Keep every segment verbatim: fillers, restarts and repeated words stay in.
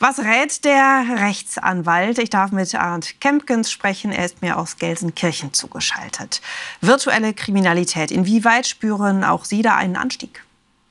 Was rät der Rechtsanwalt? Ich darf mit Arndt Kempkens sprechen. Er ist mir aus Gelsenkirchen zugeschaltet. Virtuelle Kriminalität. Inwieweit spüren auch Sie da einen Anstieg?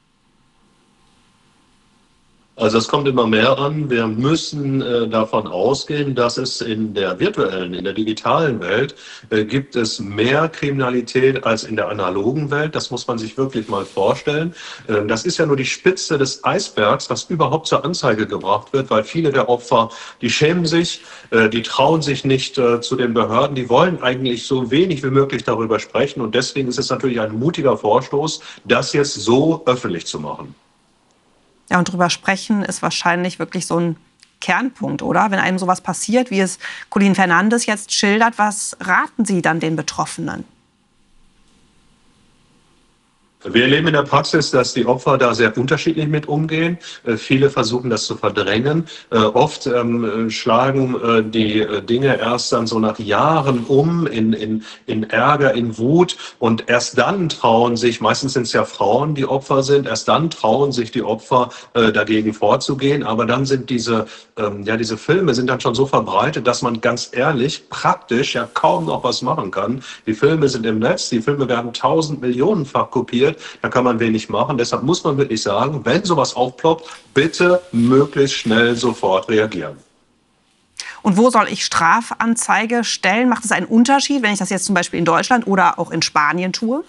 Also es kommt immer mehr an. Wir müssen äh, davon ausgehen, dass es in der virtuellen, in der digitalen Welt äh, gibt es mehr Kriminalität als in der analogen Welt. Das muss man sich wirklich mal vorstellen. Äh, das ist ja nur die Spitze des Eisbergs, was überhaupt zur Anzeige gebracht wird, weil viele der Opfer, die schämen sich, äh, die trauen sich nicht äh, zu den Behörden, die wollen eigentlich so wenig wie möglich darüber sprechen. Und deswegen ist es natürlich ein mutiger Vorstoß, das jetzt so öffentlich zu machen. Ja, und drüber sprechen ist wahrscheinlich wirklich so ein Kernpunkt, oder? Wenn einem sowas passiert, wie es Colin Fernandes jetzt schildert, was raten Sie dann den Betroffenen? Wir erleben in der Praxis, dass die Opfer da sehr unterschiedlich mit umgehen. Äh, viele versuchen, das zu verdrängen. Äh, oft ähm, schlagen äh, die äh, Dinge erst dann so nach Jahren um in, in, in Ärger, in Wut. Und erst dann trauen sich, meistens sind es ja Frauen, die Opfer sind, erst dann trauen sich die Opfer äh, dagegen vorzugehen. Aber dann sind diese, ähm, ja, diese Filme sind dann schon so verbreitet, dass man ganz ehrlich praktisch ja kaum noch was machen kann. Die Filme sind im Netz, die Filme werden tausend Millionenfach kopiert. Da kann man wenig machen. Deshalb muss man wirklich sagen, wenn sowas aufploppt, bitte möglichst schnell sofort reagieren. Und wo soll ich Strafanzeige stellen? Macht es einen Unterschied, wenn ich das jetzt zum Beispiel in Deutschland oder auch in Spanien tue?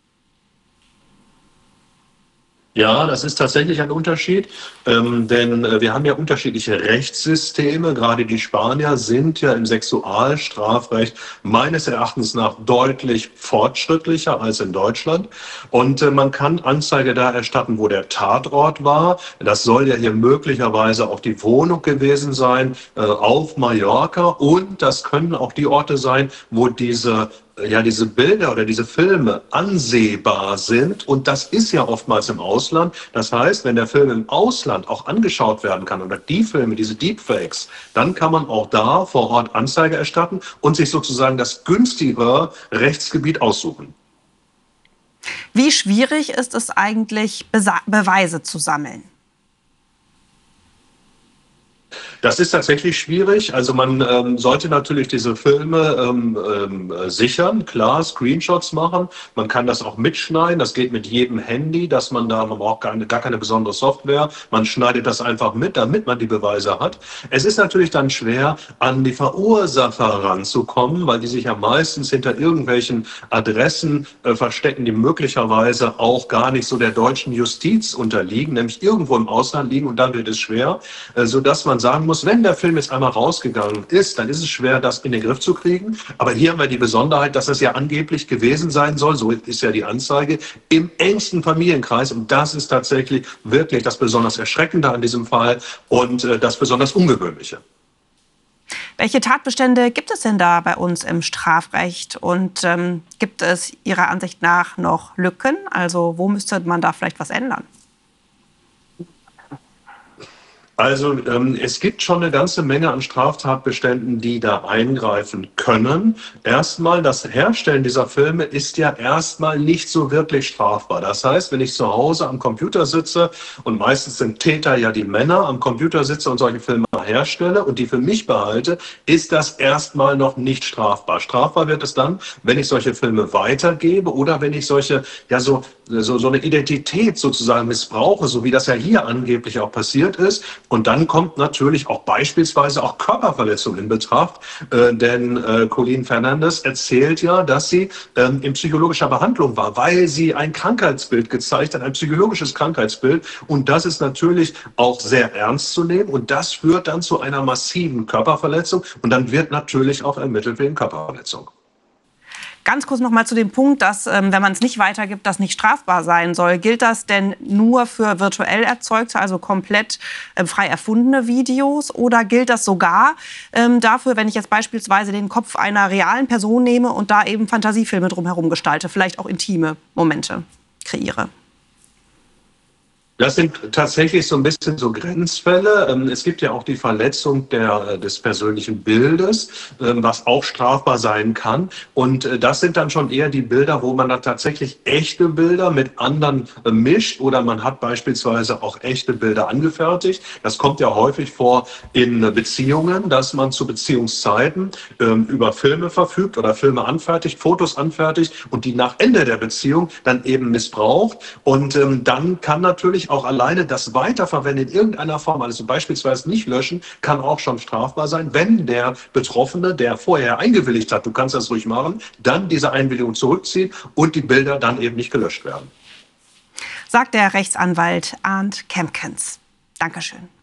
Ja, das ist tatsächlich ein Unterschied, ähm, denn äh, wir haben ja unterschiedliche Rechtssysteme. Gerade die Spanier sind ja im Sexualstrafrecht meines Erachtens nach deutlich fortschrittlicher als in Deutschland. Und äh, man kann Anzeige da erstatten, wo der Tatort war. Das soll ja hier möglicherweise auch die Wohnung gewesen sein, äh, auf Mallorca. Und das können auch die Orte sein, wo diese ja, diese Bilder oder diese Filme ansehbar sind. Und das ist ja oftmals im Ausland. Das heißt, wenn der Film im Ausland auch angeschaut werden kann oder die Filme, diese Deepfakes, dann kann man auch da vor Ort Anzeige erstatten und sich sozusagen das günstigere Rechtsgebiet aussuchen. Wie schwierig ist es eigentlich, Besa- Beweise zu sammeln? Das ist tatsächlich schwierig. Also man ähm, sollte natürlich diese Filme ähm, ähm, sichern, klar, Screenshots machen. Man kann das auch mitschneiden. Das geht mit jedem Handy, dass man da, man braucht gar, eine, gar keine besondere Software. Man schneidet das einfach mit, damit man die Beweise hat. Es ist natürlich dann schwer, an die Verursacher ranzukommen, weil die sich ja meistens hinter irgendwelchen Adressen äh, verstecken, die möglicherweise auch gar nicht so der deutschen Justiz unterliegen, nämlich irgendwo im Ausland liegen, und dann wird es schwer, äh, sodass man sagen muss, wenn der Film jetzt einmal rausgegangen ist, dann ist es schwer, das in den Griff zu kriegen. Aber hier haben wir die Besonderheit, dass es ja angeblich gewesen sein soll, so ist ja die Anzeige, im engsten Familienkreis. Und das ist tatsächlich wirklich das besonders Erschreckende an diesem Fall und äh, das besonders Ungewöhnliche. Welche Tatbestände gibt es denn da bei uns im Strafrecht? Und ähm, gibt es Ihrer Ansicht nach noch Lücken? Also wo müsste man da vielleicht was ändern? Also ähm, es gibt schon eine ganze Menge an Straftatbeständen, die da eingreifen können. Erstmal, das Herstellen dieser Filme ist ja erstmal nicht so wirklich strafbar. Das heißt, wenn ich zu Hause am Computer sitze, und meistens sind Täter ja die Männer, am Computer sitze und solche Filme herstelle und die für mich behalte, ist das erstmal noch nicht strafbar. Strafbar wird es dann, wenn ich solche Filme weitergebe oder wenn ich solche, ja so, so, so eine Identität sozusagen missbrauche, so wie das ja hier angeblich auch passiert ist. Und dann kommt natürlich auch beispielsweise auch Körperverletzung in Betracht, äh, denn äh, Colin Fernandes erzählt ja, dass sie ähm, in psychologischer Behandlung war, weil sie ein Krankheitsbild gezeigt hat, ein psychologisches Krankheitsbild. Und das ist natürlich auch sehr ernst zu nehmen und das führt dann zu einer massiven Körperverletzung und dann wird natürlich auch ermittelt wegen Körperverletzung. Ganz kurz noch mal zu dem Punkt, dass, ähm, wenn man es nicht weitergibt, das nicht strafbar sein soll. Gilt das denn nur für virtuell erzeugte, also komplett äh, frei erfundene Videos? Oder gilt das sogar ähm, dafür, wenn ich jetzt beispielsweise den Kopf einer realen Person nehme und da eben Fantasiefilme drumherum gestalte, vielleicht auch intime Momente kreiere? Das sind tatsächlich so ein bisschen so Grenzfälle. Ähm, Es gibt ja auch die Verletzung der, des persönlichen Bildes, ähm, was auch strafbar sein kann. Und äh, das sind dann schon eher die Bilder, wo man dann tatsächlich echte Bilder mit anderen äh, mischt, oder man hat beispielsweise auch echte Bilder angefertigt. Das kommt ja häufig vor in Beziehungen, dass man zu Beziehungszeiten ähm, über Filme verfügt oder Filme anfertigt, Fotos anfertigt und die nach Ende der Beziehung dann eben missbraucht. Und ähm, dann kann natürlich auch alleine das Weiterverwenden in irgendeiner Form, also beispielsweise nicht löschen, kann auch schon strafbar sein, wenn der Betroffene, der vorher eingewilligt hat, du kannst das ruhig machen, dann diese Einwilligung zurückzieht und die Bilder dann eben nicht gelöscht werden. Sagt der Rechtsanwalt Arndt Kempkens. Dankeschön.